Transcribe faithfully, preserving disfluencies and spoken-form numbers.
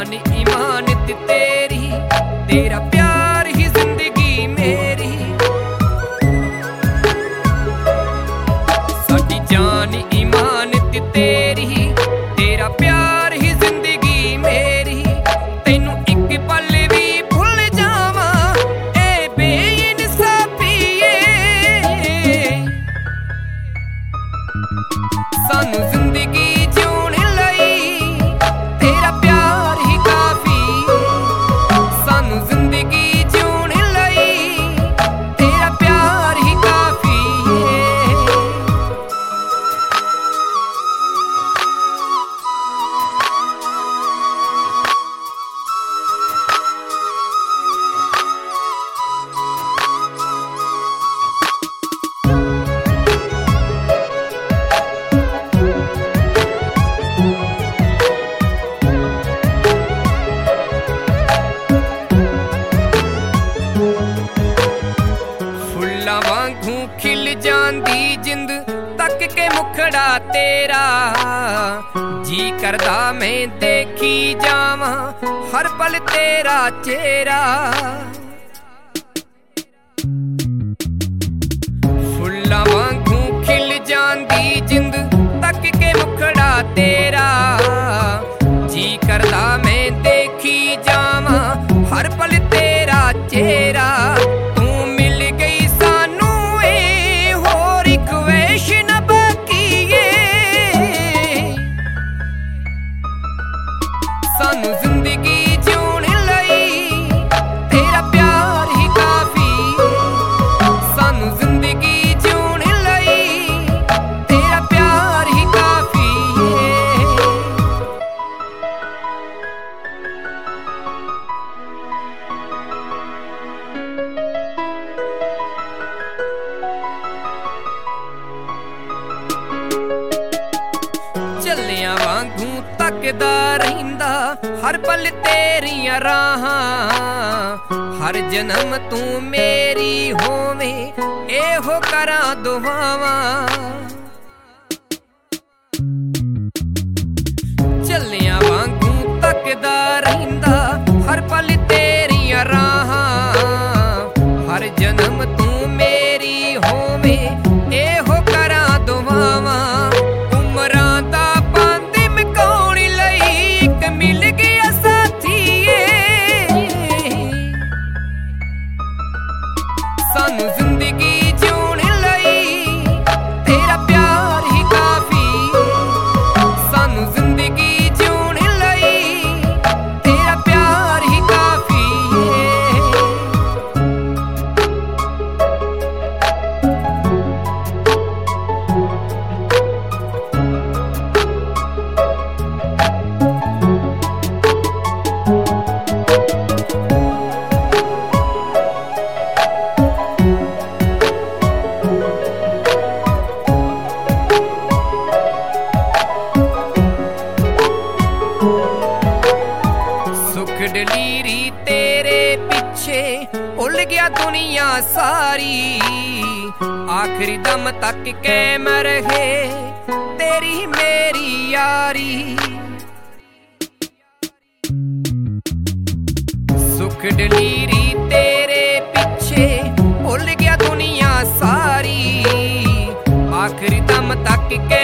जान ईमानत तेरी, तेरा प्यार ही जिंदगी मेरी। साडी जान ईमानत तेरी, तेरा प्यार ही जिंदगी मेरी। तैनू एक पल भी भुल जावा ए बेइंसाफी ए। सानू जिंदगी जिउण लई तेरा प्यार ही काफी। सानू जिंदगी जिउण लई तेरा प्यार ही काफी है। वांगू खिल जांदी जिंद तक के मुखड़ा तेरा। जी करदा मैं देखी जावां हर पल तेरा चेहरा। फुल्लां वांगू खिल जांदी जिंद तक के मुखड़ा तेरा। जी करदा मैं देखी जावां हर पल तेरा चेहरा। सानू जिंदगी जिउण लई तेरा प्यार ही काफी। सानू जिंदगी जिउण लई तेरा प्यार ही काफी है। चलियां वांगू तकदा रहिंदा हर पल तेरियां राहां। हर जन्म तू मेरी होवें एहो करां दुआवां। चलियां वांगू तकदा रहिंदा हर पल तेरियां राहां। हर जन्म तू मेरी होवें एहो करां दुआवां। सानू जिंदगी जिउण लई तेरा प्यार ही काफी। सानू जिंदगी जिउण लई तेरा प्यार ही काफी है। डलीरी तेरे पीछे भुल गया दुनिया सारी। आखिरी दम तक कैम रहे तेरी मेरी यारी। सुख डलीरी तेरे पीछे भुल गया दुनिया सारी। आखिरी दम तक